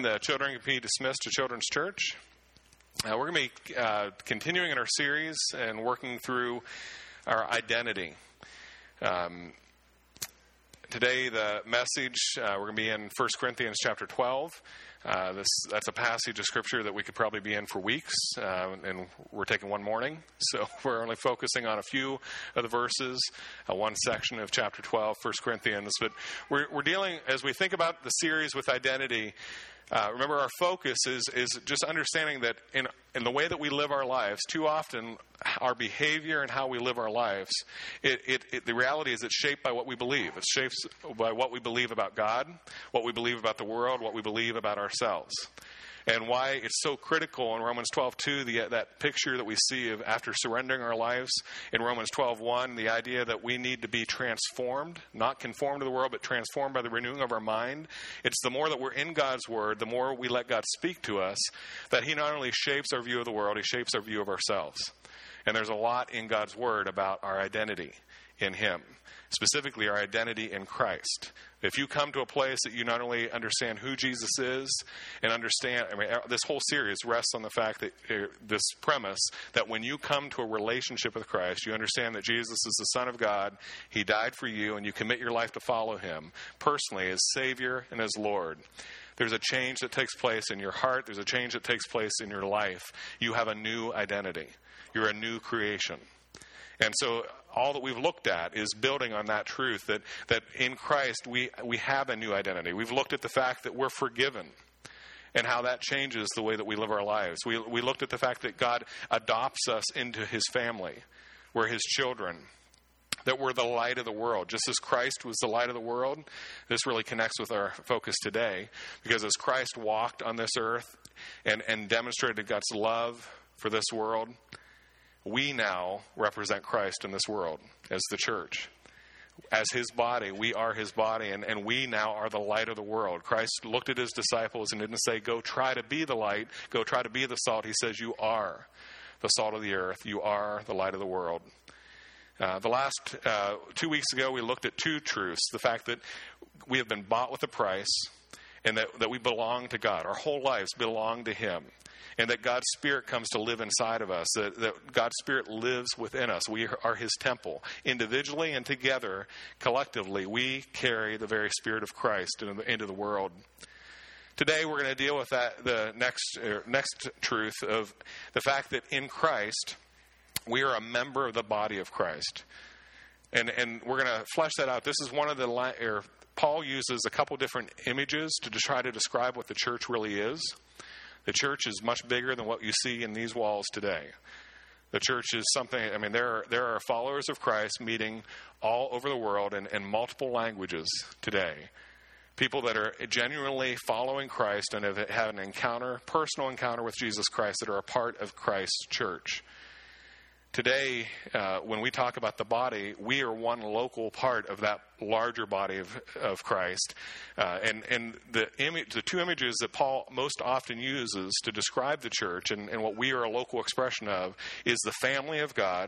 the children can be dismissed to Children's Church. We're going to be continuing in our series and working through our identity. Today, the message, we're going to be in 1 Corinthians chapter 12. That's a passage of Scripture that we could probably be in for weeks, and we're taking one morning. So we're only focusing on a few of the verses, one section of chapter 12, 1 Corinthians. But we're dealing, as we think about the series with identity, remember our focus is just understanding that in the way that we live our lives, too often our behavior and how we live our lives, the reality is it's shaped by what we believe. It's shaped by what we believe about God, what we believe about the world, what we believe about ourselves. And why it's so critical in Romans 12:2, that picture that we see of after surrendering our lives in Romans 12:1, the idea that we need to be transformed, not conformed to the world, but transformed by the renewing of our mind. It's the more that we're in God's Word, the more we let God speak to us, that He not only shapes our view of the world, He shapes our view of ourselves. And there's a lot in God's Word about our identity in Him, specifically our identity in Christ. If you come to a place that you not only understand who Jesus is and understand, this whole series rests on the fact that this premise that when you come to a relationship with Christ, you understand that Jesus is the Son of God, He died for you, and you commit your life to follow Him personally as Savior and as Lord. There's a change that takes place in your heart. There's a change that takes place in your life. You have a new identity. You're a new creation. And so all that we've looked at is building on that truth, that in Christ we have a new identity. We've looked at the fact that we're forgiven and how that changes the way that we live our lives. We looked at the fact that God adopts us into His family. We're His children. That we're the light of the world. Just as Christ was the light of the world, this really connects with our focus today. Because as Christ walked on this earth and demonstrated God's love for this world, we now represent Christ in this world as the church. As His body, we are His body, and we now are the light of the world. Christ looked at His disciples and didn't say, go try to be the light, go try to be the salt. He says, you are the salt of the earth. You are the light of the world. The last 2 weeks ago, we looked at two truths. The fact that we have been bought with a price and that we belong to God. Our whole lives belong to Him. And that God's Spirit comes to live inside of us. That God's Spirit lives within us. We are His temple. Individually and together, collectively, we carry the very Spirit of Christ into the world. Today we're going to deal with the next truth of the fact that in Christ, we are a member of the body of Christ. And we're going to flesh that out. This is one of Paul uses a couple different images to try to describe what the church really is. The church is much bigger than what you see in these walls today. The church is something, there are followers of Christ meeting all over the world in multiple languages today. People that are genuinely following Christ and have had an personal encounter with Jesus Christ that are a part of Christ's church. Today, when we talk about the body, we are one local part of that larger body of Christ. And the two images that Paul most often uses to describe the church and what we are a local expression of is the family of God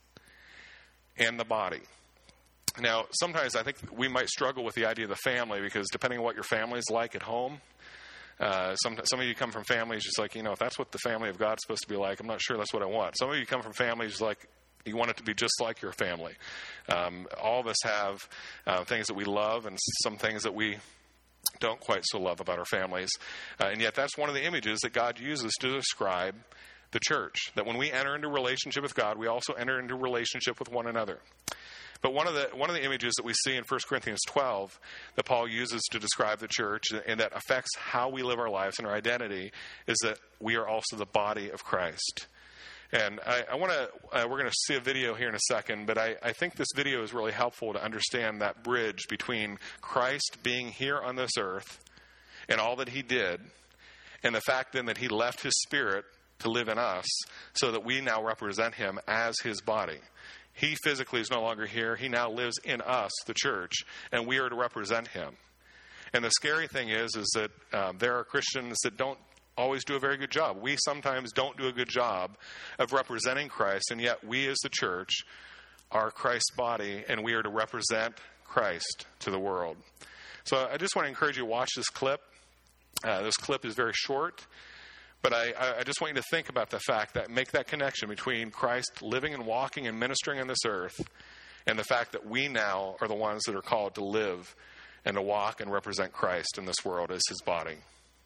and the body. Now, sometimes I think we might struggle with the idea of the family because depending on what your family is like at home, some of you come from families just like, if that's what the family of God's supposed to be like, I'm not sure that's what I want. Some of you come from families like you want it to be just like your family. All of us have things that we love and some things that we don't quite so love about our families. And yet that's one of the images that God uses to describe the church. That when we enter into relationship with God, we also enter into relationship with one another. But one of the images that we see in 1 Corinthians 12 that Paul uses to describe the church and that affects how we live our lives and our identity is that we are also the body of Christ. And we're going to see a video here in a second, but I think this video is really helpful to understand that bridge between Christ being here on this earth and all that He did, and the fact then that He left His Spirit to live in us so that we now represent Him as His body. He physically is no longer here. He now lives in us, the church, and we are to represent Him. And the scary thing is that there are Christians that don't always do a very good job. We sometimes don't do a good job of representing Christ, and yet we as the church are Christ's body, and we are to represent Christ to the world. So I just want to encourage you to watch this clip. This clip is very short, but I just want you to think about the fact that make that connection between Christ living and walking and ministering on this earth and the fact that we now are the ones that are called to live and to walk and represent Christ in this world as his body.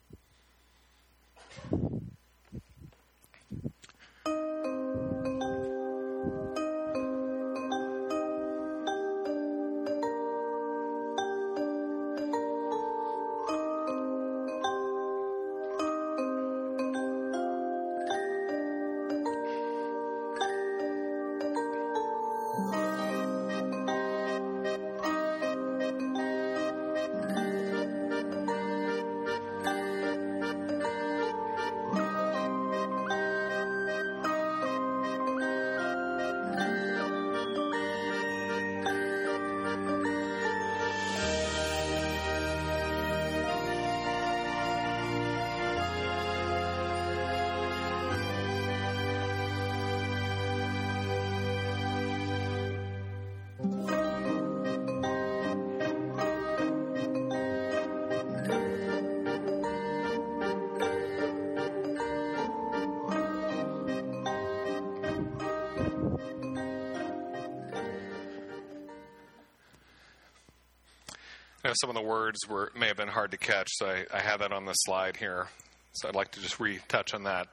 Some of the words may have been hard to catch, so I have that on the slide here. So I'd like to just retouch on that.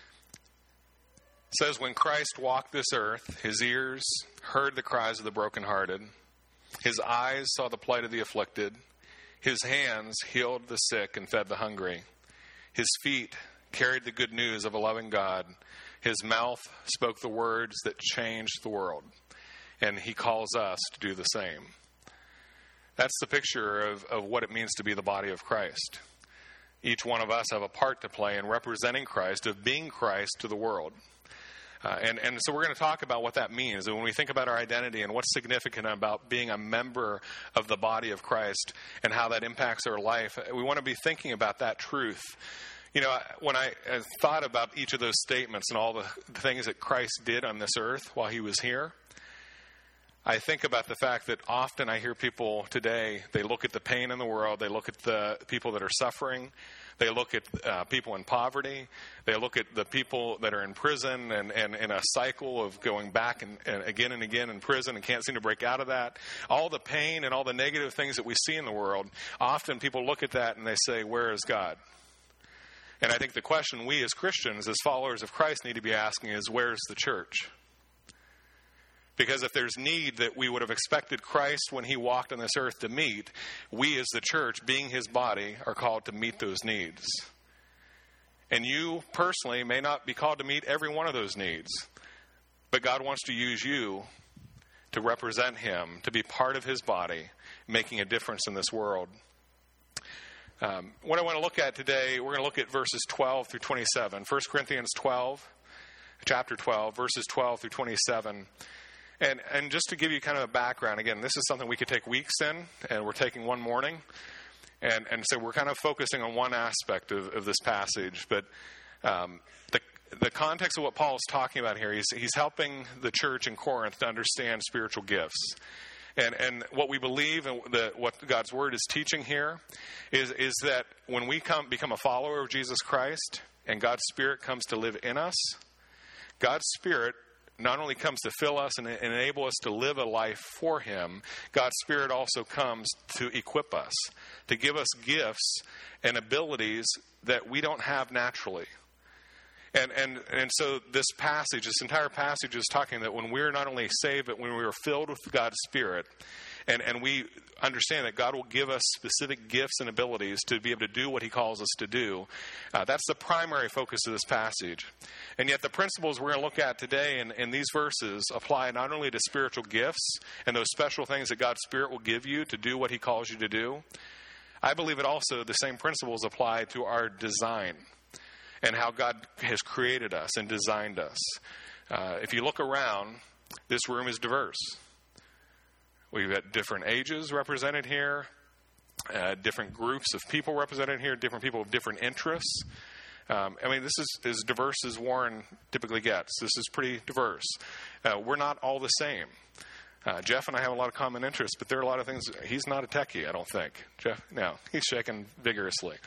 It says, when Christ walked this earth, his ears heard the cries of the brokenhearted. His eyes saw the plight of the afflicted. His hands healed the sick and fed the hungry. His feet carried the good news of a loving God. His mouth spoke the words that changed the world. And he calls us to do the same. That's the picture of what it means to be the body of Christ. Each one of us have a part to play in representing Christ, of being Christ to the world. And so we're going to talk about what that means. And when we think about our identity and what's significant about being a member of the body of Christ and how that impacts our life, we want to be thinking about that truth. You know, when I thought about each of those statements and all the things that Christ did on this earth while he was here, I think about the fact that often I hear people today, they look at the pain in the world, they look at the people that are suffering, they look at people in poverty, they look at the people that are in prison and in a cycle of going back and again in prison and can't seem to break out of that. All the pain and all the negative things that we see in the world, often people look at that and they say, where is God? And I think the question we as Christians, as followers of Christ, need to be asking is, where's the church? Because if there's need that we would have expected Christ when he walked on this earth to meet, we as the church, being his body, are called to meet those needs. And you personally may not be called to meet every one of those needs, but God wants to use you to represent him, to be part of his body, making a difference in this world. What I want to look at today, we're going to look at verses 12 through 27. 1 Corinthians 12, chapter 12, verses 12 through 27. And just to give you kind of a background, again, this is something we could take weeks in, and we're taking one morning. And so we're kind of focusing on one aspect of this passage. But the context of what Paul is talking about here, he's helping the church in Corinth to understand spiritual gifts. And what we believe and what God's Word is teaching here is that when we become a follower of Jesus Christ and God's Spirit comes to live in us, God's Spirit not only comes to fill us and enable us to live a life for him, God's Spirit also comes to equip us, to give us gifts and abilities that we don't have naturally. And so this entire passage is talking that when we're not only saved, but when we are filled with God's Spirit, and we understand that God will give us specific gifts and abilities to be able to do what he calls us to do. That's the primary focus of this passage. And yet the principles we're going to look at today in these verses apply not only to spiritual gifts and those special things that God's Spirit will give you to do what he calls you to do. I believe it also, the same principles apply to our design and how God has created us and designed us. If you look around, this room is diverse. We've got different ages represented here, different groups of people represented here, different people with different interests. This is as diverse as Warren typically gets. This is pretty diverse. We're not all the same. Jeff and I have a lot of common interests, but there are a lot of things. He's not a techie, I don't think. Jeff, no, he's shaking vigorously.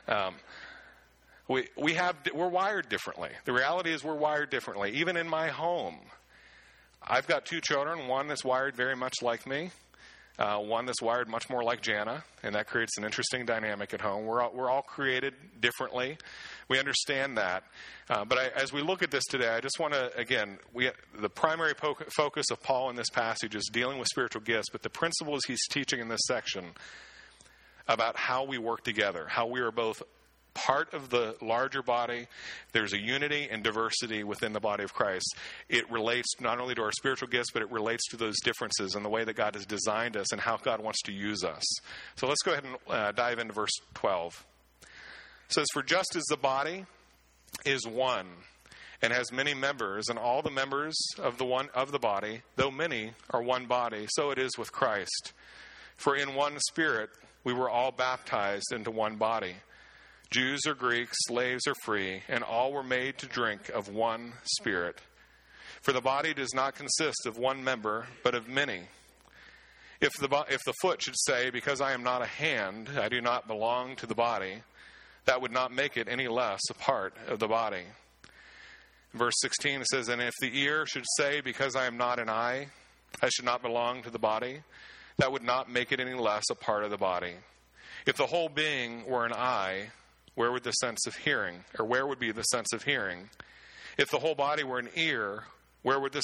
We're wired differently. The reality is we're wired differently. Even in my home, I've got 2 children, one that's wired very much like me, one that's wired much more like Jana, and that creates an interesting dynamic at home. We're all created differently. We understand that. But as we look at this today, I just want to, again, the primary focus of Paul in this passage is dealing with spiritual gifts, but the principles he's teaching in this section about how we work together, how we are both part of the larger body. There's a unity and diversity within the body of Christ. It relates not only to our spiritual gifts, but it relates to those differences and the way that God has designed us and how God wants to use us. So let's go ahead and dive into verse 12. It says, "For just as the body is one and has many members, and all the members of the body, though many, are one body, so it is with Christ. For in one Spirit we were all baptized into one body. Jews or Greeks, slaves or free, and all were made to drink of one Spirit. For the body does not consist of one member, but of many. If the foot should say, 'Because I am not a hand, I do not belong to the body,' that would not make it any less a part of the body. Verse 16 says, "And if the ear should say, 'Because I am not an eye, I should not belong to the body,' that would not make it any less a part of the body. If the whole being were an eye, where would the sense of hearing, or where would be the sense of hearing? If the whole body were an ear, where would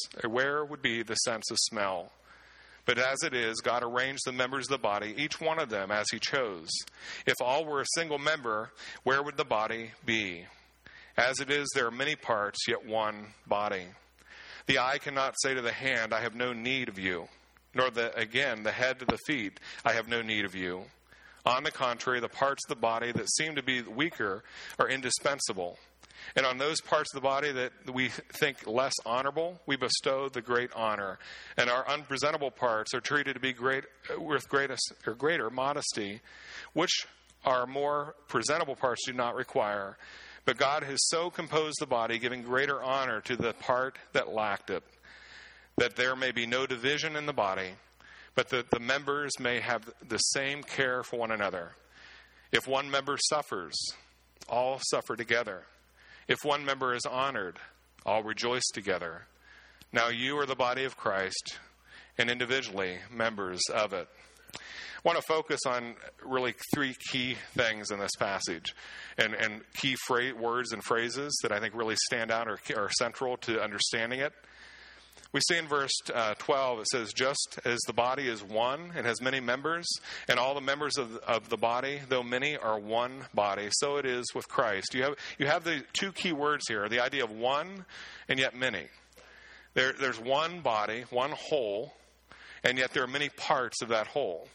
be the sense of smell? But as it is, God arranged the members of the body, each one of them as he chose. If all were a single member, where would the body be? As it is, there are many parts, yet one body. The eye cannot say to the hand, 'I have no need of you,' nor the head to the feet, 'I have no need of you.' On the contrary, the parts of the body that seem to be weaker are indispensable. And on those parts of the body that we think less honorable, we bestow the great honor. And our unpresentable parts are treated to be with greater modesty, which our more presentable parts do not require. But God has so composed the body, giving greater honor to the part that lacked it, that there may be no division in the body, but that the members may have the same care for one another. If one member suffers, all suffer together. If one member is honored, all rejoice together. Now you are the body of Christ, and individually members of it." I want to focus on really 3 key things in this passage, and key words and phrases that I think really stand out or are central to understanding it. We see in verse 12, it says, "Just as the body is one and has many members, and all the members of the body, though many, are one body, so it is with Christ." You have the 2 key words here, the idea of one and yet many. There's one body, one whole, and yet there are many parts of that whole.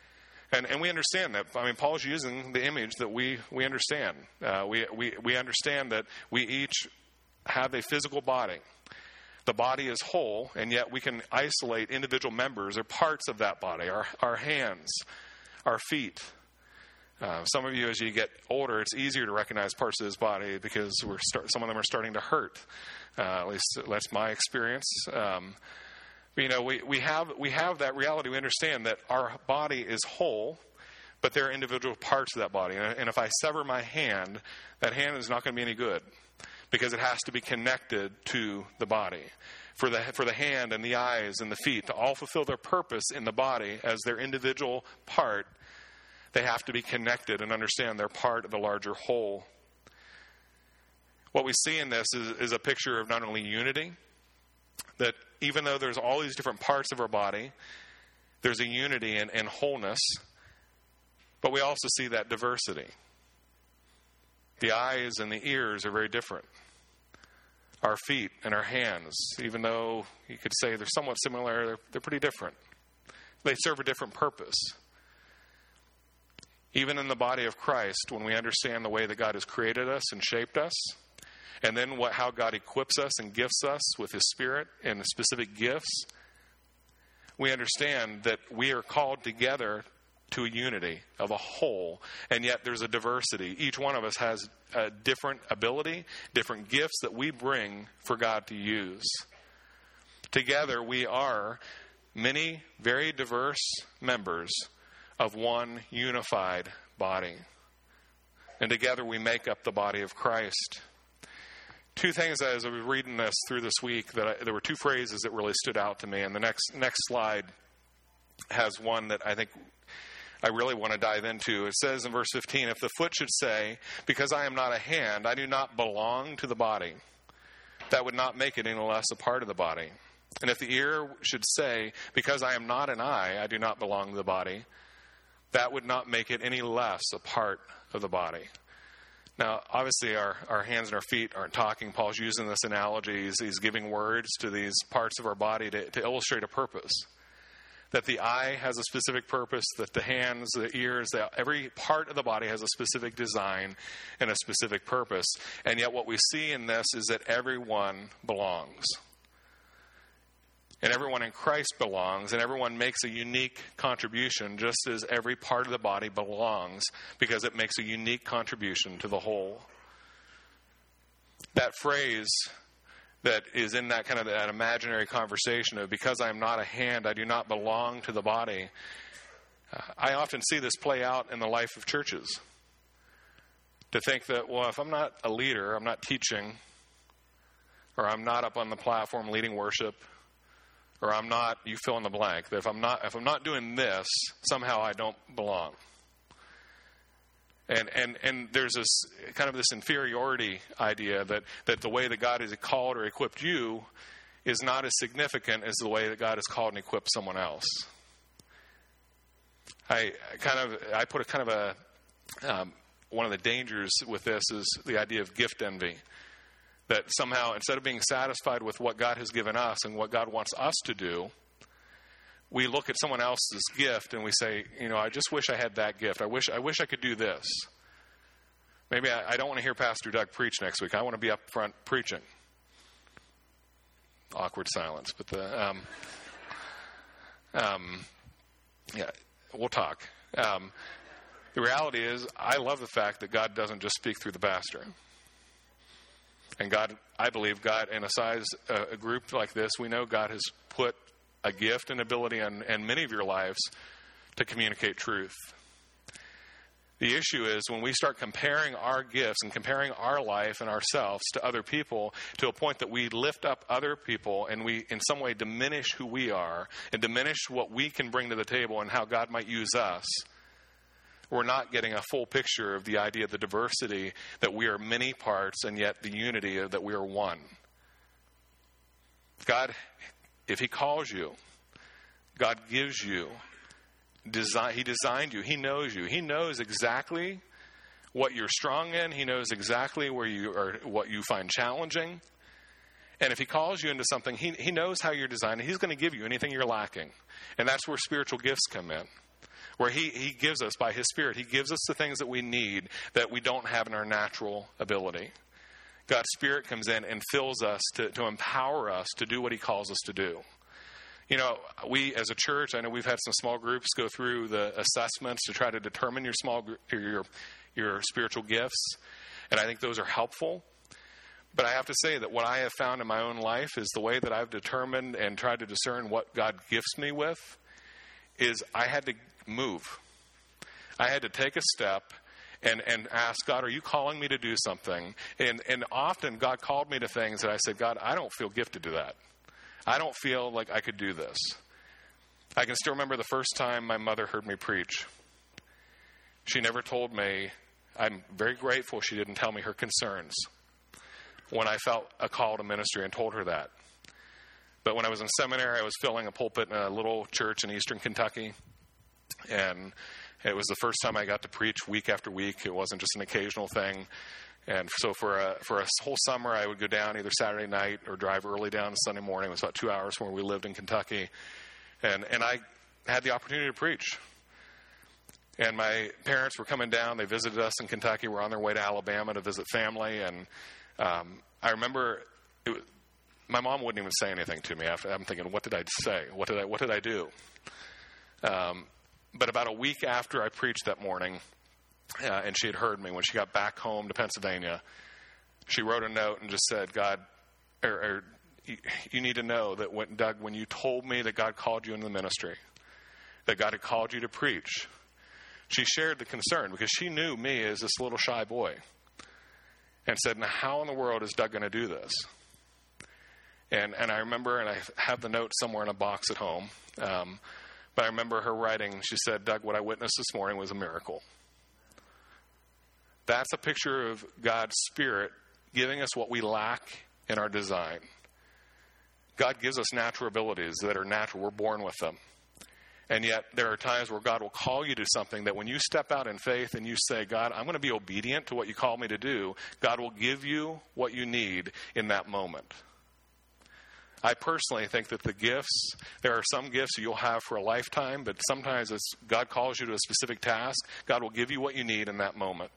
And we understand that. I mean, Paul's using the image that we understand. We understand that we each have a physical body. The body is whole, and yet we can isolate individual members or parts of that body, our hands, our feet. Some of you, as you get older, it's easier to recognize parts of this body because some of them are starting to hurt. At least that's my experience. We have that reality. We understand that our body is whole, but there are individual parts of that body. And if I sever my hand, that hand is not going to be any good, because it has to be connected to the body. For the hand and the eyes and the feet to all fulfill their purpose in the body as their individual part, they have to be connected and understand they're part of the larger whole. What we see in this is a picture of not only unity, that even though there's all these different parts of our body, there's a unity and wholeness, but we also see that diversity. The eyes and the ears are very different. Our feet and our hands, even though you could say they're somewhat similar, they're pretty different. They serve a different purpose. Even in the body of Christ, when we understand the way that God has created us and shaped us, and then how God equips us and gifts us with His Spirit and specific gifts, we understand that we are called together to a unity of a whole, and yet there's a diversity. Each one of us has a different ability, different gifts that we bring for God to use. Together we are many very diverse members of one unified body. And together we make up the body of Christ. Two things as I was reading this through this week, there were two phrases that really stood out to me. And the next slide has one that I think I really want to dive into. It says in verse 15, if the foot should say, because I am not a hand, I do not belong to the body, that would not make it any less a part of the body. And if the ear should say, because I am not an eye, I do not belong to the body, that would not make it any less a part of the body. Now, obviously, our hands and our feet aren't talking. Paul's using this analogy. He's giving words to these parts of our body to illustrate a purpose. That the eye has a specific purpose, that the hands, the ears, every part of the body has a specific design and a specific purpose. And yet what we see in this is that everyone belongs. And everyone in Christ belongs, and everyone makes a unique contribution, just as every part of the body belongs, because it makes a unique contribution to the whole. That phrase that is in that kind of that imaginary conversation of, because I am not a hand, I do not belong to the body. I often see this play out in the life of churches. To think that, well, if I'm not a leader, I'm not teaching, or I'm not up on the platform leading worship, or I'm not, you fill in the blank, that if I'm not doing this, somehow I don't belong. And there's this kind of this inferiority idea that the way that God has called or equipped you is not as significant as the way that God has called and equipped someone else. I put a kind of a one of the dangers with this is the idea of gift envy. That somehow, instead of being satisfied with what God has given us and what God wants us to do, we look at someone else's gift and we say, I just wish I had that gift. I wish I could do this. Maybe I don't want to hear Pastor Doug preach next week. I want to be up front preaching. Awkward silence, but yeah, we'll talk. The reality is, I love the fact that God doesn't just speak through the pastor. And God, I believe God, in a group like this, we know God has put a gift and ability in many of your lives to communicate truth. The issue is when we start comparing our gifts and comparing our life and ourselves to other people to a point that we lift up other people and we in some way diminish who we are and diminish what we can bring to the table and how God might use us, we're not getting a full picture of the idea of the diversity, that we are many parts and yet the unity of that we are one. God, if He calls you, God gives you. He designed you. He knows you. He knows exactly what you're strong in. He knows exactly where you are, what you find challenging. And if He calls you into something, He knows how you're designed. He's going to give you anything you're lacking. And that's where spiritual gifts come in. Where he gives us, by His Spirit, He gives us the things that we need that we don't have in our natural ability. God's Spirit comes in and fills us to empower us to do what He calls us to do. We as a church, I know we've had some small groups go through the assessments to try to determine your small group, your spiritual gifts, and I think those are helpful. But I have to say that what I have found in my own life is the way that I've determined and tried to discern what God gifts me with is I had to move. I had to take a step and ask God, are you calling me to do something? And often God called me to things that I said, God, I don't feel gifted to that. I don't feel like I could do this. I can still remember the first time my mother heard me preach. She never told me. I'm very grateful she didn't tell me her concerns when I felt a call to ministry and told her that. But when I was in seminary, I was filling a pulpit in a little church in eastern Kentucky. And it was the first time I got to preach week after week. It wasn't just an occasional thing. And so for a whole summer, I would go down either Saturday night or drive early down Sunday morning. It was about 2 hours from where we lived in Kentucky. And I had the opportunity to preach. And my parents were coming down. They visited us in Kentucky. We're on their way to Alabama to visit family. And I remember my mom wouldn't even say anything to me. I'm thinking, what did I say? What did I do? But about a week after I preached that morning, and she had heard me, when she got back home to Pennsylvania, she wrote a note and just said, God, you need to know that when you told me that God called you into the ministry, that God had called you to preach, she shared the concern because she knew me as this little shy boy and said, now how in the world is Doug going to do this? And I remember, and I have the note somewhere in a box at home, but I remember her writing, she said, Doug, what I witnessed this morning was a miracle. That's a picture of God's Spirit giving us what we lack in our design. God gives us natural abilities that are natural. We're born with them. And yet there are times where God will call you to something that when you step out in faith and you say, God, I'm going to be obedient to what you call me to do, God will give you what you need in that moment. I personally think that the gifts, there are some gifts you'll have for a lifetime, but sometimes it's God calls you to a specific task. God will give you what you need in that moment.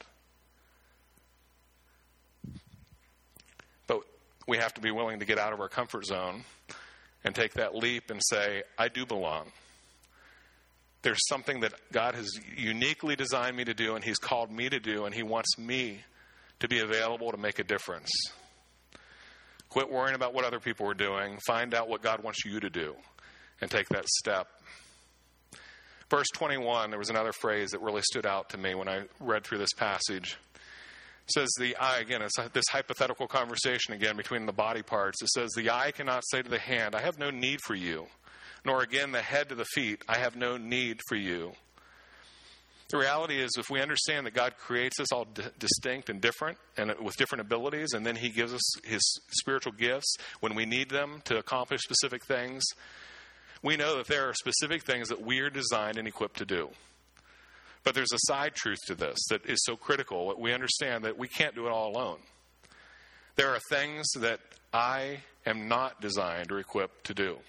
But we have to be willing to get out of our comfort zone and take that leap and say, I do belong. There's something that God has uniquely designed me to do and He's called me to do, and He wants me to be available to make a difference. Quit worrying about what other people are doing. Find out what God wants you to do and take that step. Verse 21, there was another phrase that really stood out to me when I read through this passage. It says the eye, again, it's this hypothetical conversation again between the body parts. It says the eye cannot say to the hand, I have no need for you. Nor again the head to the feet, I have no need for you. The reality is, if we understand that God creates us all distinct and different and with different abilities, and then He gives us His spiritual gifts when we need them to accomplish specific things, we know that there are specific things that we are designed and equipped to do. But there's a side truth to this that is so critical. We understand that we can't do it all alone. There are things that I am not designed or equipped to do.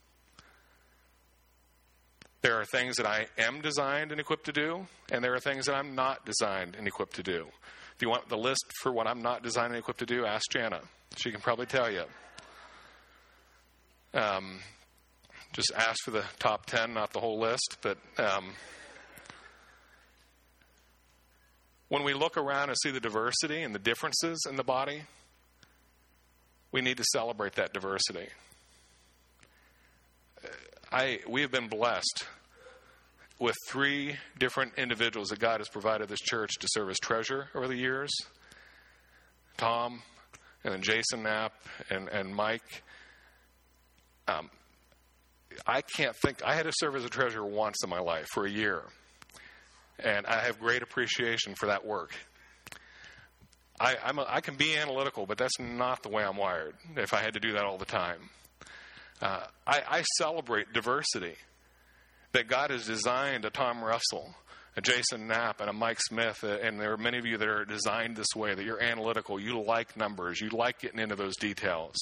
There are things that I am designed and equipped to do, and there are things that I'm not designed and equipped to do. If you want the list for what I'm not designed and equipped to do, ask Jana. She can probably tell you. Just ask for the top 10, not the whole list. But when we look around and see the diversity and the differences in the body, we need to celebrate that diversity. We have been blessed with 3 different individuals that God has provided this church to serve as treasurer over the years. Tom, and then Jason Knapp, and Mike. I can't think, I had to serve as a treasurer once in my life for a year. And I have great appreciation for that work. I can be analytical, but that's not the way I'm wired, if I had to do that all the time. I celebrate diversity, that God has designed a Tom Russell, a Jason Knapp, and a Mike Smith, and there are many of you that are designed this way, that you're analytical, you like numbers, you like getting into those details.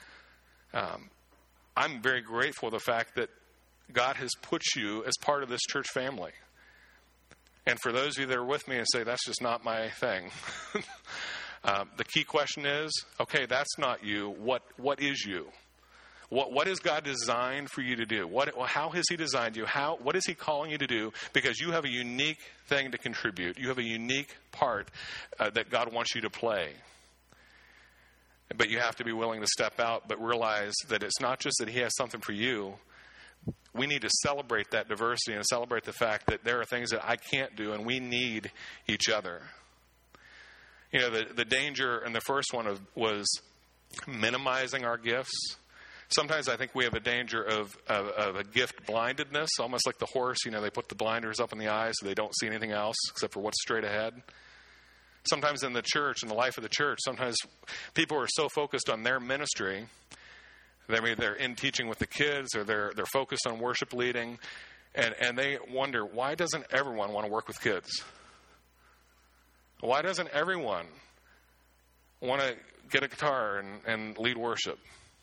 I'm very grateful for the fact that God has put you as part of this church family. And for those of you that are with me and say, that's just not my thing, the key question is, okay, that's not you, what is you? What is God designed for you to do? How has He designed you? What is He calling you to do? Because you have a unique thing to contribute. You have a unique part that God wants you to play. But you have to be willing to step out, but realize that it's not just that He has something for you. We need to celebrate that diversity and celebrate the fact that there are things that I can't do, and we need each other. You know, the danger in the first one was minimizing our gifts. Sometimes I think we have a danger of a gift blindedness, almost like the horse. You know, they put the blinders up in the eyes so they don't see anything else except for what's straight ahead. Sometimes in the church, in the life of the church, sometimes people are so focused on their ministry, they're in teaching with the kids, or they're focused on worship leading, and they wonder, why doesn't everyone want to work with kids? Why doesn't everyone want to get a guitar and lead worship?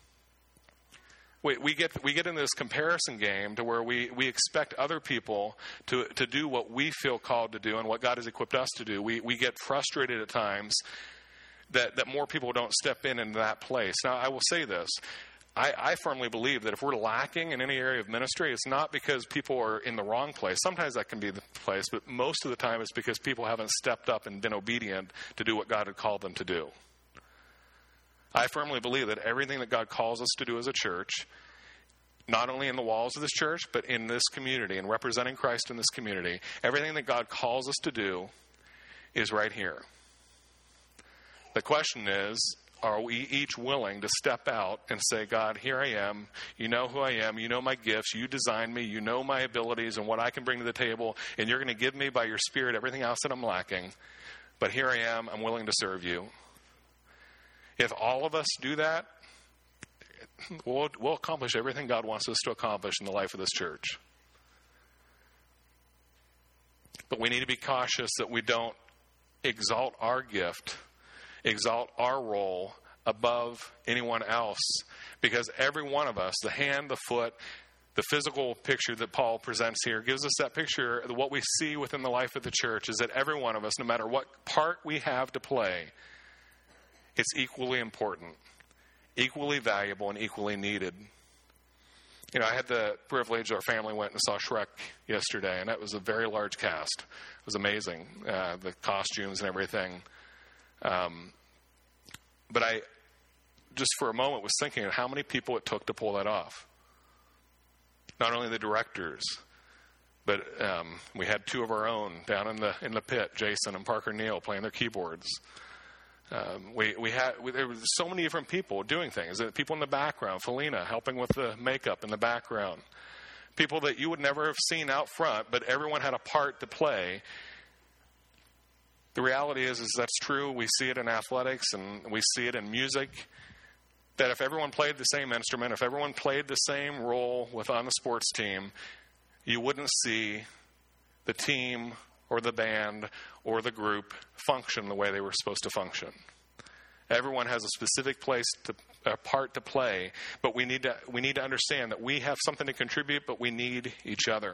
We get into this comparison game to where we expect other people to do what we feel called to do and what God has equipped us to do. We get frustrated at times that more people don't step in that place. Now, I will say this. I firmly believe that if we're lacking in any area of ministry, it's not because people are in the wrong place. Sometimes that can be the place, but most of the time it's because people haven't stepped up and been obedient to do what God had called them to do. I firmly believe that everything that God calls us to do as a church, not only in the walls of this church, but in this community and representing Christ in this community. Everything that God calls us to do is right here. The question is, are we each willing to step out and say, God, here I am. You know who I am. You know my gifts. You designed me. You know my abilities and what I can bring to the table. And you're going to give me by your Spirit everything else that I'm lacking. But here I am. I'm willing to serve you. If all of us do that, we'll accomplish everything God wants us to accomplish in the life of this church. But we need to be cautious that we don't exalt our gift, exalt our role above anyone else, because every one of us, the hand, the foot, the physical picture that Paul presents here gives us that picture. What we see within the life of the church is that every one of us, no matter what part we have to play, it's equally important, equally valuable, and equally needed. You know, I had the privilege, our family went and saw Shrek yesterday, and that was a very large cast. It was amazing, the costumes and everything. But I, just for a moment, was thinking of how many people it took to pull that off. Not only the directors, but we had two of our own down in the pit, Jason and Parker Neal, playing their keyboards. There were so many different people doing things. People in the background, Felina helping with the makeup in the background. People that you would never have seen out front, but everyone had a part to play. The reality is that's true. We see it in athletics and we see it in music. That if everyone played the same instrument, if everyone played the same role on the sports team, you wouldn't see the team or the band or the group function the way they were supposed to function. Everyone has a specific a part to play, but we need to understand that we have something to contribute, but we need each other.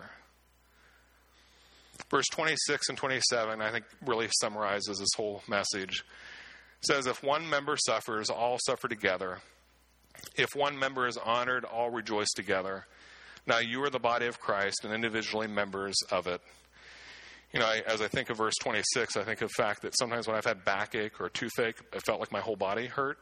Verse 26 and 27, I think, really summarizes this whole message. It says, if one member suffers, all suffer together. If one member is honored, all rejoice together. Now you are the body of Christ and individually members of it. You know, as I think of verse 26, I think of the fact that sometimes when I've had backache or toothache, it felt like my whole body hurt.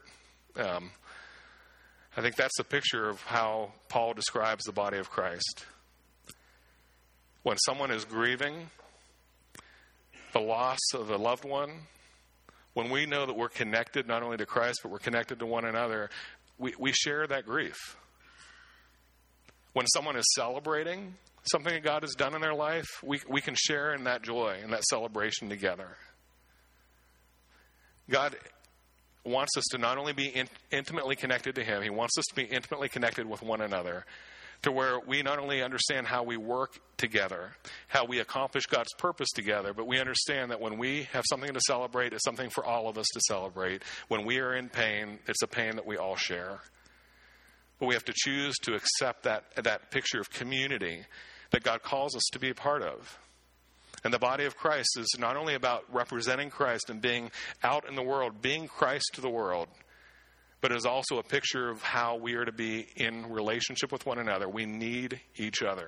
I think that's a picture of how Paul describes the body of Christ. When someone is grieving the loss of a loved one, when we know that we're connected not only to Christ, but we're connected to one another, we share that grief. When someone is celebrating something that God has done in their life, we can share in that joy and that celebration together. God wants us to not only be intimately connected to Him, He wants us to be intimately connected with one another, to where we not only understand how we work together, how we accomplish God's purpose together, but we understand that when we have something to celebrate, it's something for all of us to celebrate. When we are in pain, it's a pain that we all share. But we have to choose to accept that picture of community that God calls us to be a part of. And the body of Christ is not only about representing Christ and being out in the world, being Christ to the world, but it is also a picture of how we are to be in relationship with one another. We need each other.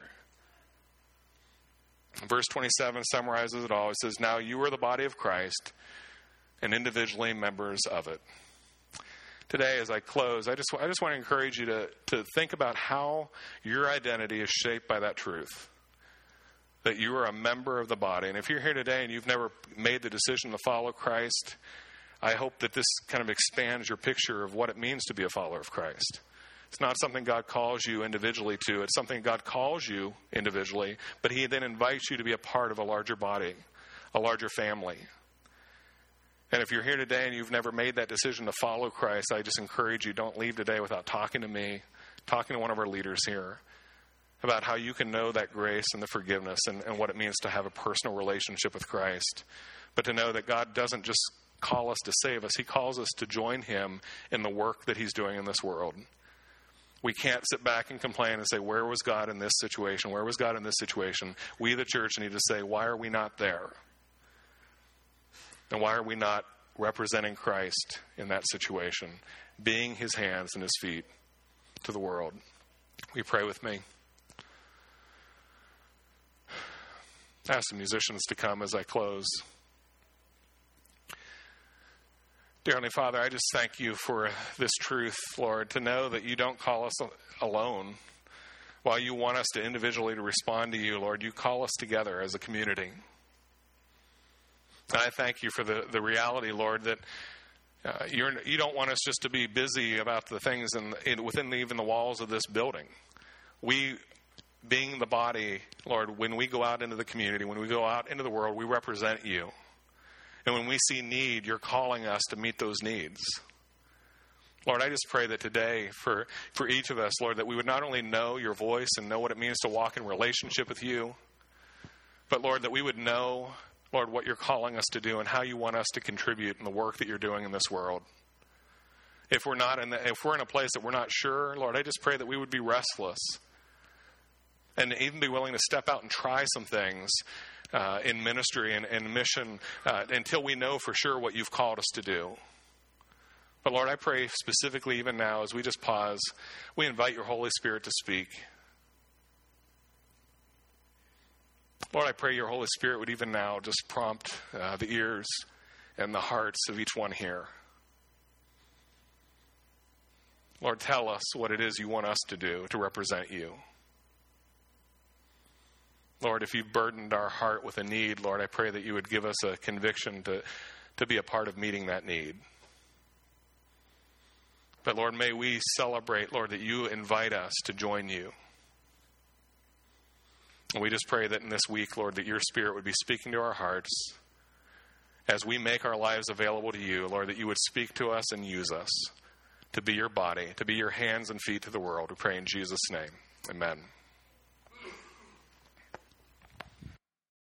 Verse 27 summarizes it all. It says, now you are the body of Christ and individually members of it. Today, as I close, I just want to encourage you to think about how your identity is shaped by that truth, that you are a member of the body. And if you're here today and you've never made the decision to follow Christ, I hope that this kind of expands your picture of what it means to be a follower of Christ. It's not something God calls you individually to. It's something God calls you individually, but He then invites you to be a part of a larger body, a larger family. And if you're here today and you've never made that decision to follow Christ, I just encourage you, don't leave today without talking to me, talking to one of our leaders here about how you can know that grace and the forgiveness and what it means to have a personal relationship with Christ. But to know that God doesn't just call us to save us. He calls us to join Him in the work that He's doing in this world. We can't sit back and complain and say, where was God in this situation? Where was God in this situation? We, the church, need to say, why are we not there? And why are we not representing Christ in that situation, being His hands and His feet to the world? Will you pray with me? I ask the musicians to come as I close. Dear Heavenly Father, I just thank You for this truth, Lord, to know that You don't call us alone, while you want us to individually to respond to you, Lord, you call us together as a community. And I thank you for the reality, Lord, that you don't want us just to be busy about the things within even the walls of this building. We, being the body, Lord, when we go out into the community, when we go out into the world, we represent you. And when we see need, you're calling us to meet those needs. Lord, I just pray that today for each of us, Lord, that we would not only know your voice and know what it means to walk in relationship with you, but, Lord, that we would know, Lord, what you're calling us to do and how you want us to contribute in the work that you're doing in this world. If we're in a place that we're not sure, Lord, I just pray that we would be restless and even be willing to step out and try some things in ministry and mission until we know for sure what you've called us to do. But Lord, I pray specifically even now as we just pause, we invite your Holy Spirit to speak. Lord, I pray your Holy Spirit would even now just prompt the ears and the hearts of each one here. Lord, tell us what it is you want us to do to represent you. Lord, if you've burdened our heart with a need, Lord, I pray that you would give us a conviction to be a part of meeting that need. But Lord, may we celebrate, Lord, that you invite us to join you. And we just pray that in this week, Lord, that your Spirit would be speaking to our hearts as we make our lives available to you, Lord, that you would speak to us and use us to be your body, to be your hands and feet to the world. We pray in Jesus' name. Amen.